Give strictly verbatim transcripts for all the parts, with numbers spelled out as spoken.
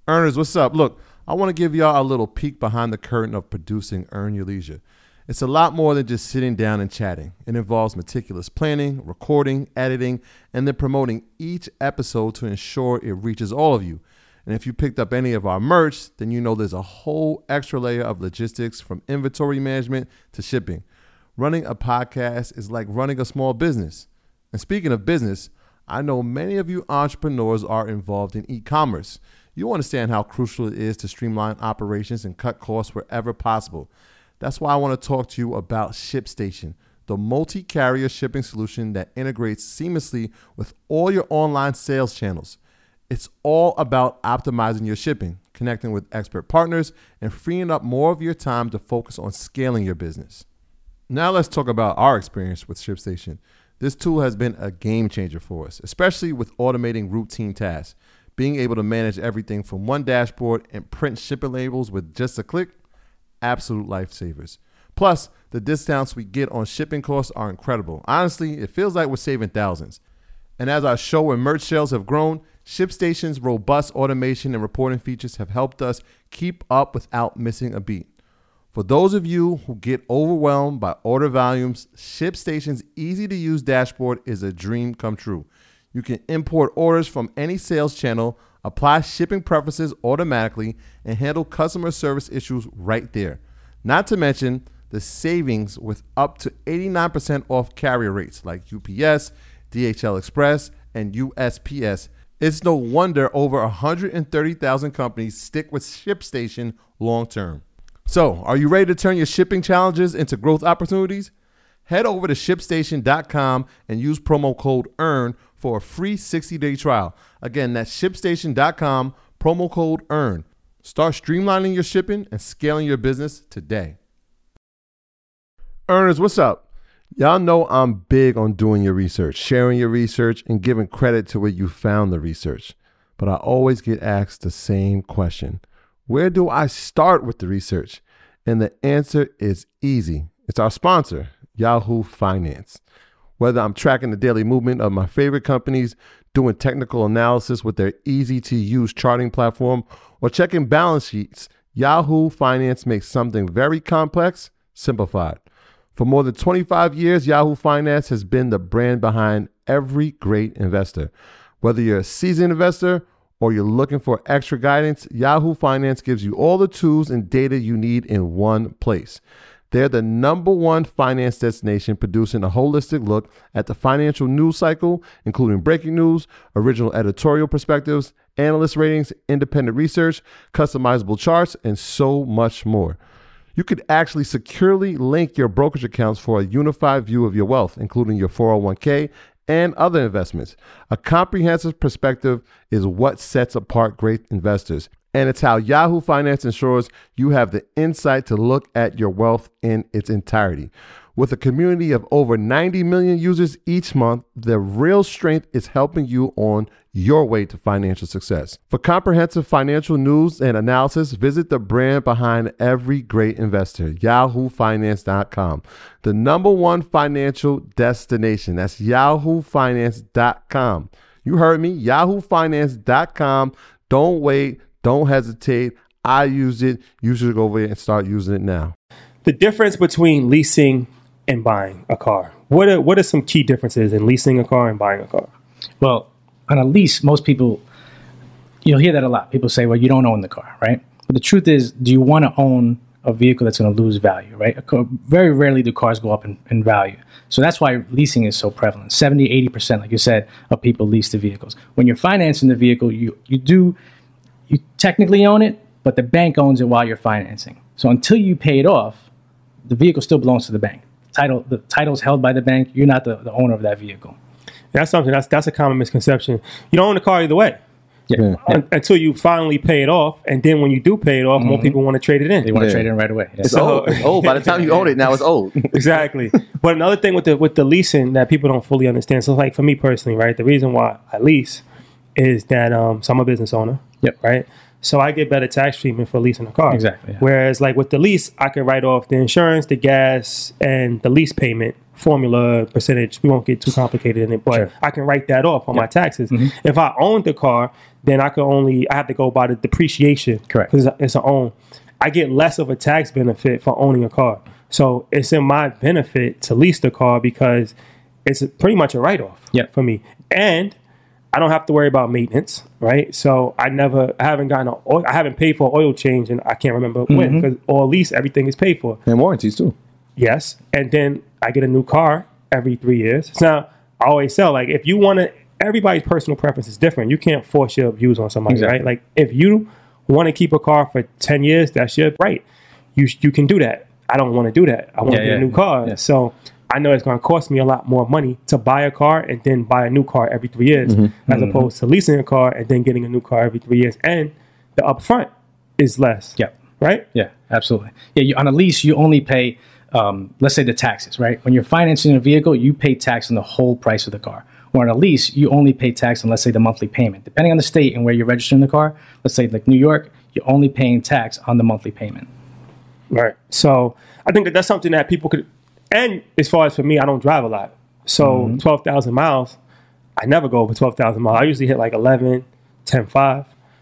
Earners, what's up? Look, I want to give y'all a little peek behind the curtain of producing Earn Your Leisure. It's a lot more than just sitting down and chatting. It involves meticulous planning, recording, editing, and then promoting each episode to ensure it reaches all of you. And if you picked up any of our merch, then you know there's a whole extra layer of logistics from inventory management to shipping. Running a podcast is like running a small business. And speaking of business, I know many of you entrepreneurs are involved in e-commerce. You understand how crucial it is to streamline operations and cut costs wherever possible. That's why I want to talk to you about ShipStation, the multi-carrier shipping solution that integrates seamlessly with all your online sales channels. It's all about optimizing your shipping, connecting with expert partners, and freeing up more of your time to focus on scaling your business. Now let's talk about our experience with ShipStation. This tool has been a game changer for us, especially with automating routine tasks. Being able to manage everything from one dashboard and print shipping labels with just a click, absolute lifesavers. Plus, the discounts we get on shipping costs are incredible. Honestly, it feels like we're saving thousands. And as our show and merch sales have grown, ShipStation's robust automation and reporting features have helped us keep up without missing a beat. For those of you who get overwhelmed by order volumes, ShipStation's easy-to-use dashboard is a dream come true. You can import orders from any sales channel, apply shipping preferences automatically, and handle customer service issues right there. Not to mention the savings with up to eighty-nine percent off carrier rates like U P S, D H L Express, and U S P S. It's no wonder over one hundred thirty thousand companies stick with ShipStation long term. So, are you ready to turn your shipping challenges into growth opportunities? Head over to ship station dot com and use promo code EARN for a free sixty-day trial. Again, that's ship station dot com, promo code EARN. Start streamlining your shipping and scaling your business today. Earners, what's up? Y'all know I'm big on doing your research, sharing your research, and giving credit to where you found the research. But I always get asked the same question. Where do I start with the research? And the answer is easy. It's our sponsor, Yahoo Finance. Whether I'm tracking the daily movement of my favorite companies, doing technical analysis with their easy-to-use charting platform, or checking balance sheets, Yahoo Finance makes something very complex simplified. For more than twenty-five years, Yahoo Finance has been the brand behind every great investor. Whether you're a seasoned investor or you're looking for extra guidance, Yahoo Finance gives you all the tools and data you need in one place. They're the number one finance destination, producing a holistic look at the financial news cycle, including breaking news, original editorial perspectives, analyst ratings, independent research, customizable charts, and so much more. You could actually securely link your brokerage accounts for a unified view of your wealth, including your four oh one k and other investments. A comprehensive perspective is what sets apart great investors. And it's how Yahoo Finance ensures you have the insight to look at your wealth in its entirety. With a community of over ninety million users each month, the real strength is helping you on your way to financial success. For comprehensive financial news and analysis, visit the brand behind every great investor, yahoo finance dot com. The number one financial destination. That's yahoo finance dot com. You heard me, yahoo finance dot com. Don't wait. Don't hesitate. I use it. You should go over there and start using it now. The difference between leasing and buying a car. What are, what are some key differences in leasing a car and buying a car? Well, on a lease, most people, you'll hear that a lot. People say, well, you don't own the car, right? But the truth is, do you want to own a vehicle that's going to lose value, right? A car, very rarely do cars go up in, in value. So that's why leasing is so prevalent. seventy, eighty percent, like you said, of people lease the vehicles. When you're financing the vehicle, you you do... You technically own it, but the bank owns it while you're financing. So until you pay it off, the vehicle still belongs to the bank. Title, the title's held by the bank. You're not the, the owner of that vehicle. That's something that's that's a common misconception. You don't own the car either way. Yeah. Un- until you finally pay it off, and then when you do pay it off, mm-hmm. more people want to trade it in. They want to yeah. trade it in right away. Yeah. It's so, old. It's old. By the time you own it, now it's old. Exactly. But another thing with the with the leasing that people don't fully understand. So, like for me personally, right, the reason why I lease is that um, so I'm a business owner. Yep. Right. So I get better tax treatment for leasing a car. Exactly, yeah. Whereas like with the lease, I can write off the insurance, the gas, and the lease payment formula percentage. We won't get too complicated in it, but Sure. I can write that off on Yep. my taxes. Mhm. If I owned the car, then I could only, I have to go by the depreciation. Correct. Because it's a own. I get less of a tax benefit for owning a car. So it's in my benefit to lease the car because it's pretty much a write-off Yep. for me. And I don't have to worry about maintenance, right? So I never, I haven't gotten, a oil, I haven't paid for oil change, and I can't remember when, Mhm. because or at least everything is paid for. And warranties too. Yes, and then I get a new car every three years. So I always sell like if you want to. Everybody's personal preference is different. You can't force your views on somebody, Exactly. right? Like if you want to keep a car for ten years, that's your right. You you can do that. I don't want to do that. I want to Yeah, get yeah, a new car. yeah. So I know it's going to cost me a lot more money to buy a car and then buy a new car every three years, as opposed to leasing a car and then getting a new car every three years. And the upfront is less. Yep. Right? Yeah, absolutely. Yeah, you, on a lease, you only pay, um, let's say the taxes, right? When you're financing a vehicle, you pay tax on the whole price of the car. Or on a lease, you only pay tax on, let's say, the monthly payment. Depending on the state and where you're registering the car, let's say like New York, you're only paying tax on the monthly payment. Right. So I think that that's something that people could, and as far as for me, I don't drive a lot. So twelve thousand miles, I never go over twelve thousand miles. I usually hit like eleven, ten, five.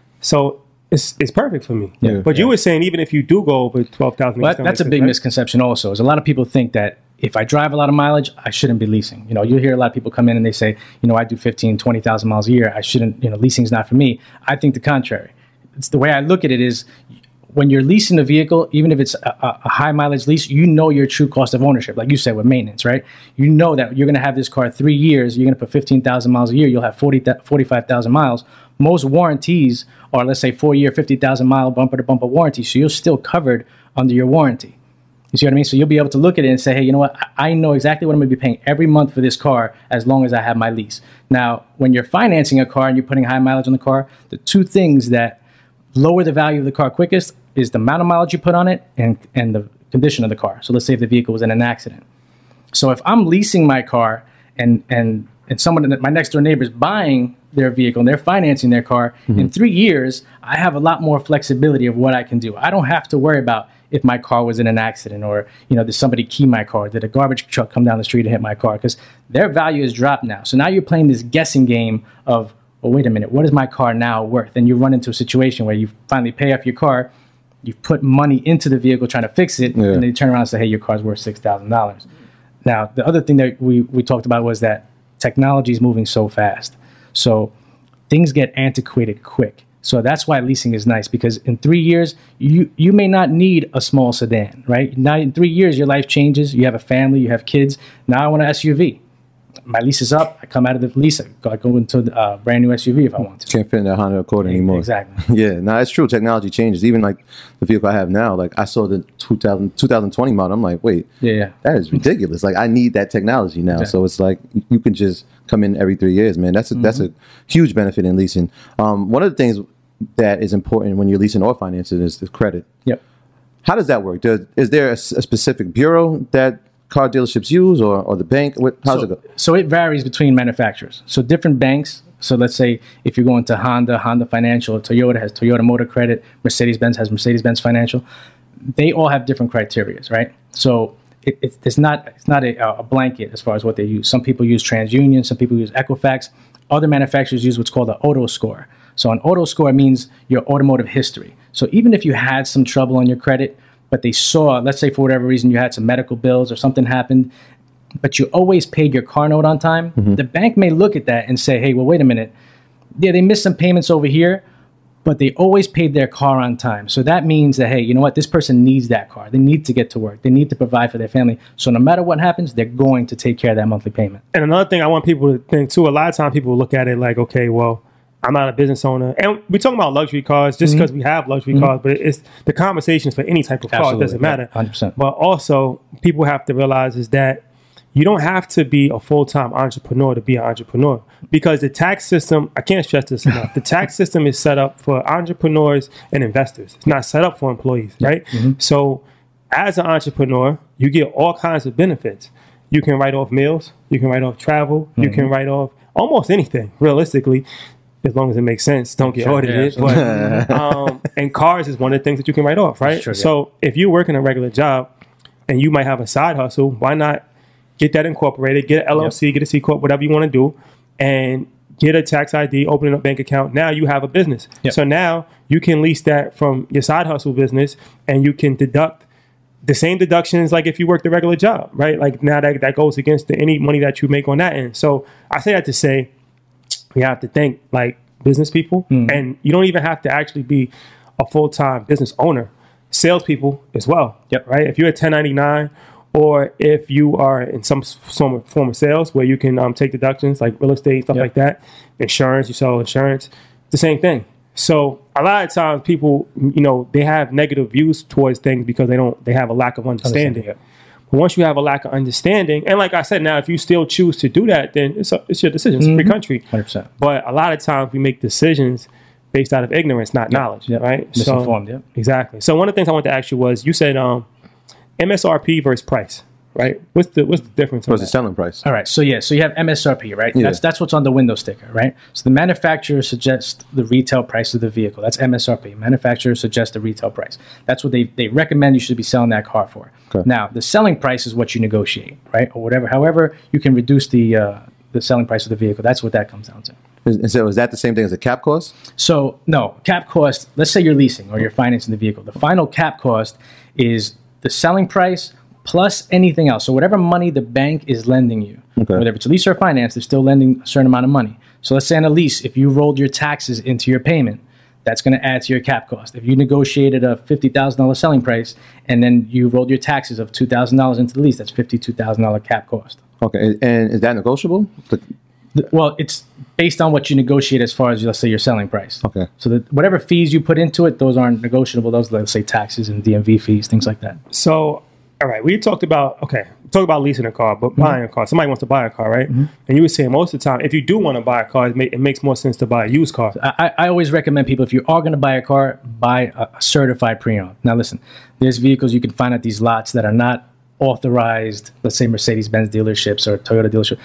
So it's it's perfect for me. Yeah. But you were saying even if you do go over twelve thousand, But that's a big misconception also, is a lot of people think that if I drive a lot of mileage, I shouldn't be leasing. You know, you hear a lot of people come in and they say, you know, I do fifteen, twenty thousand miles a year. I shouldn't, you know, leasing's not for me. I think the contrary. It's the way I look at it is when you're leasing a vehicle, even if it's a, a, a high mileage lease, you know your true cost of ownership. Like you said with maintenance, right? You know that you're going to have this car three years. You're going to put fifteen thousand miles a year. You'll have forty, forty-five thousand miles. Most warranties are, let's say, four year, fifty thousand mile bumper to bumper warranty. So you're still covered under your warranty. You see what I mean? So you'll be able to look at it and say, hey, you know what? I I know exactly what I'm going to be paying every month for this car as long as I have my lease. Now, when you're financing a car and you're putting high mileage on the car, the two things that lower the value of the car quickest is the amount of mileage you put on it and, and the condition of the car. So let's say if the vehicle was in an accident. So if I'm leasing my car and and and someone, my next door neighbor is buying their vehicle and they're financing their car, mm-hmm. in three years, I have a lot more flexibility of what I can do. I don't have to worry about if my car was in an accident or, you know, did somebody key my car? Did a garbage truck come down the street and hit my car? Because their value is dropped now. So now you're playing this guessing game of, well, wait a minute, what is my car now worth? And you run into a situation where you finally pay off your car, you've put money into the vehicle trying to fix it, Yeah. and they turn around and say, hey, your car's worth six thousand dollars. Now, the other thing that we, we talked about was that technology is moving so fast. So things get antiquated quick. So that's why leasing is nice, because in three years, you, you may not need a small sedan, right? Now in three years, your life changes. You have a family, you have kids. Now I want an S U V. My lease is up. I come out of the lease. I go, I go into a uh, brand new S U V if I want to. Can't fit in that Honda Accord anymore. Exactly. Yeah, no, it's true. Technology changes. Even like the vehicle I have now, like I saw the two thousand, twenty twenty model. I'm like, wait, Yeah, yeah. that is ridiculous. Like I need that technology now. Exactly. So it's like you can just come in every three years, man. That's a, that's a huge benefit in leasing. Um, one of the things that is important when you're leasing or financing is the credit. Yep. How does that work? Does, is there a, s- a specific bureau that car dealerships use, or, or the bank? What, how does so, it go? So it varies between manufacturers. So different banks. So let's say if you're going to Honda, Honda Financial, Toyota has Toyota Motor Credit, Mercedes-Benz has Mercedes-Benz Financial. They all have different criteria, right? So it, it's, it's not it's not a, a blanket as far as what they use. Some people use TransUnion, some people use Equifax. Other manufacturers use what's called an auto score. So an auto score means your automotive history. So even if you had some trouble on your credit, but they saw, let's say for whatever reason you had some medical bills or something happened, but you always paid your car note on time, Mm-hmm. the bank may look at that and say, hey, well, wait a minute. Yeah, they missed some payments over here, but they always paid their car on time. So that means that, hey, you know what? This person needs that car. They need to get to work. They need to provide for their family. So no matter what happens, they're going to take care of that monthly payment. And another thing I want people to think too, a lot of times people look at it like, okay, well, I'm not a business owner. And we're talking about luxury cars just because we have luxury cars, but it's the conversation is for any type of car. It Absolutely. doesn't matter. one hundred percent. But also, people have to realize is that you don't have to be a full-time entrepreneur to be an entrepreneur, because the tax system, I can't stress this enough, the tax system is set up for entrepreneurs and investors. It's not set up for employees, right? So as an entrepreneur, you get all kinds of benefits. You can write off meals, you can write off travel, you can write off almost anything, realistically. as long as it makes sense. Don't get Sure, audited. yeah, but um, and cars is one of the things that you can write off, right? True, yeah. So if you're working a regular job and you might have a side hustle, why not get that incorporated, get an L L C, yep. get a C corp, whatever you want to do, and get a tax I D, open a bank account. Now you have a business. Yep. So now you can lease that from your side hustle business, and you can deduct the same deductions like if you worked a regular job, right? Like now that, that goes against the, any money that you make on that end. So I say that to say you have to think like business people, mm. and you don't even have to actually be a full-time business owner. Salespeople as well, yep. right? If you're a ten ninety-nine, or if you are in some, some form of sales where you can um, take deductions like real estate, stuff yep. like that, insurance, you sell insurance, the same thing. So a lot of times people, you know, they have negative views towards things because they don't, they have a lack of understanding. Understand, yeah. But once you have a lack of understanding, and like I said, now if you still choose to do that, then it's, a, it's your decision. It's mm-hmm. a free country. one hundred percent. But a lot of times we make decisions based out of ignorance, not yep. knowledge, yep. right? Misinformed, so, yeah. Exactly. So one of the things I wanted to ask you was, you said um, M S R P versus price, right? What's the what's the difference? What's the selling price? All right. So yeah, so you have M S R P, right? Yeah. That's that's what's on the window sticker, right? So the manufacturer suggests the retail price of the vehicle. That's M S R P. Manufacturer suggests the retail price. That's what they, they recommend you should be selling that car for. Okay. Now, the selling price is what you negotiate, right? Or whatever. However, you can reduce the uh, the selling price of the vehicle. That's what that comes down to. And so is that the same thing as a cap cost? So no, cap cost, let's say you're leasing or you're financing the vehicle. The final cap cost is the selling price plus anything else. So whatever money the bank is lending you, okay. whether it's a lease or finance, they're still lending a certain amount of money. So let's say on a lease, if you rolled your taxes into your payment, that's going to add to your cap cost. If you negotiated a fifty thousand dollars selling price and then you rolled your taxes of two thousand dollars into the lease, that's fifty-two thousand dollars cap cost. Okay, and is that negotiable? The- Well, it's based on what you negotiate as far as, let's say, your selling price. Okay. So that whatever fees you put into it, those aren't negotiable. Those, let's say, taxes and D M V fees, things like that. So, all right, we talked about, okay, we talked about leasing a car, but mm-hmm. buying a car. Somebody wants to buy a car, right? Mm-hmm. And you were saying most of the time, if you do want to buy a car, it, may, it makes more sense to buy a used car. I, I always recommend people, if you are going to buy a car, buy a, a certified pre-owned. Now, listen, there's vehicles you can find at these lots that are not authorized, let's say, Mercedes-Benz dealerships or Toyota dealerships.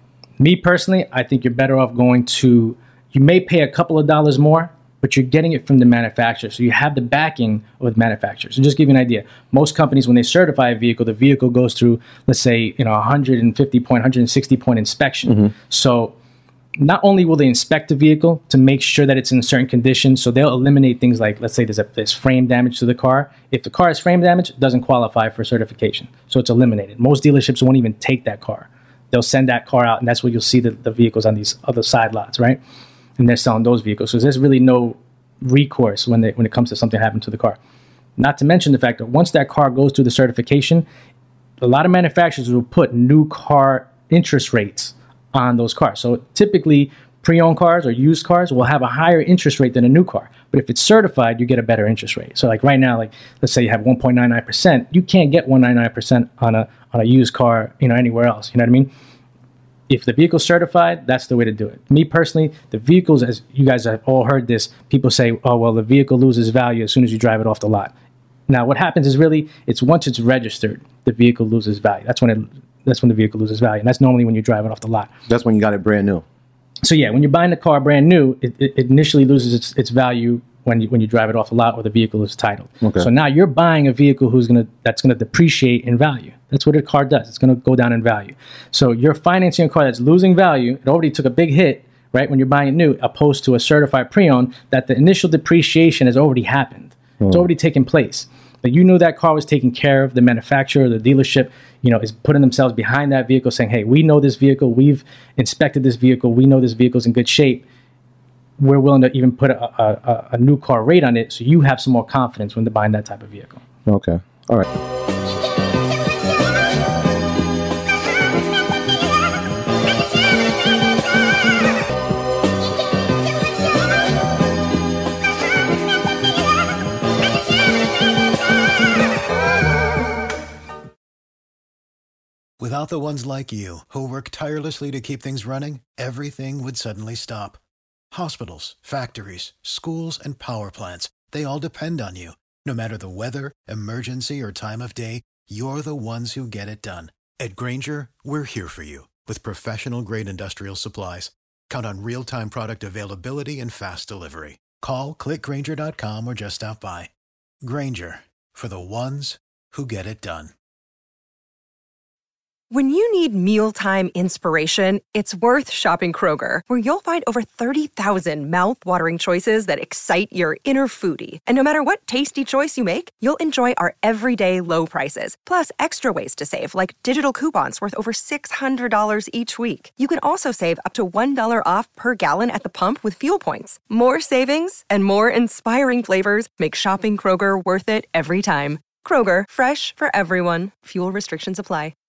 Me personally, I think you're better off going to, you may pay a couple of dollars more, but you're getting it from the manufacturer. So you have the backing of the manufacturer. So just give you an idea. Most companies, when they certify a vehicle, the vehicle goes through, let's say, you know, one hundred fifty point, one hundred sixty point inspection. Mm-hmm. So not only will they inspect the vehicle to make sure that it's in certain conditions, so they'll eliminate things like, let's say there's, a, there's frame damage to the car. If the car has frame damage, it doesn't qualify for certification. So it's eliminated. Most dealerships won't even take that car. They'll send that car out, and that's where you'll see the, the vehicles on these other side lots, right? And they're selling those vehicles. So there's really no recourse when they, when it comes to something happening to the car. Not to mention the fact that once that car goes through the certification, a lot of manufacturers will put new car interest rates on those cars. So typically, pre-owned cars or used cars will have a higher interest rate than a new car. But if it's certified, you get a better interest rate. So like right now, like let's say you have one point nine nine percent, you can't get one point nine nine percent on a on a used car, you know, anywhere else. You know what I mean? If the vehicle's certified, that's the way to do it. Me personally, the vehicles, as you guys have all heard this, people say, oh, well, the vehicle loses value as soon as you drive it off the lot. Now, what happens is really, it's once it's registered, the vehicle loses value. That's when it, that's when the vehicle loses value. And that's normally when you drive it off the lot. That's when you got it brand new. So yeah, when you're buying the car brand new, it, it initially loses its, its value when you when you drive it off the lot or the vehicle is titled. Okay. So now you're buying a vehicle who's gonna that's gonna depreciate in value. That's what a car does. It's gonna go down in value. So you're financing a car that's losing value. It already took a big hit, right, when you're buying it new, opposed to a certified pre-owned that the initial depreciation has already happened. Oh. It's already taken place. But you knew that car was taken care of. The manufacturer, the dealership, you know, is putting themselves behind that vehicle, saying, "Hey, we know this vehicle. We've inspected this vehicle. We know this vehicle's in good shape. We're willing to even put a, a, a new car rate on it, so you have some more confidence when they're buying that type of vehicle." Okay. All right. Without the ones like you, who work tirelessly to keep things running, everything would suddenly stop. Hospitals, factories, schools, and power plants, they all depend on you. No matter the weather, emergency, or time of day, you're the ones who get it done. At Grainger, we're here for you with professional-grade industrial supplies. Count on real-time product availability and fast delivery. Call, click Grainger dot com, or just stop by. Grainger, for the ones who get it done. When you need mealtime inspiration, it's worth shopping Kroger, where you'll find over thirty thousand mouth-watering choices that excite your inner foodie. And no matter what tasty choice you make, you'll enjoy our everyday low prices, plus extra ways to save, like digital coupons worth over six hundred dollars each week. You can also save up to one dollar off per gallon at the pump with fuel points. More savings and more inspiring flavors make shopping Kroger worth it every time. Kroger, fresh for everyone. Fuel restrictions apply.